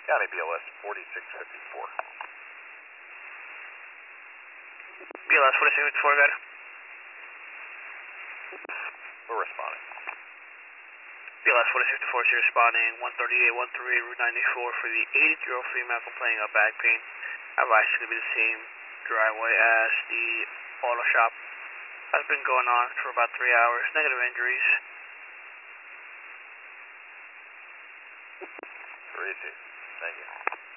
County BLS 4654. BLS 4654, got it. We're responding. BLS 4654 is responding 13813 Route 94 for the 83-year-old female complaining of back pain. Advice is going to be the same driveway as the auto shop. Has been going on for about 3 hours. Negative injuries. Thank you.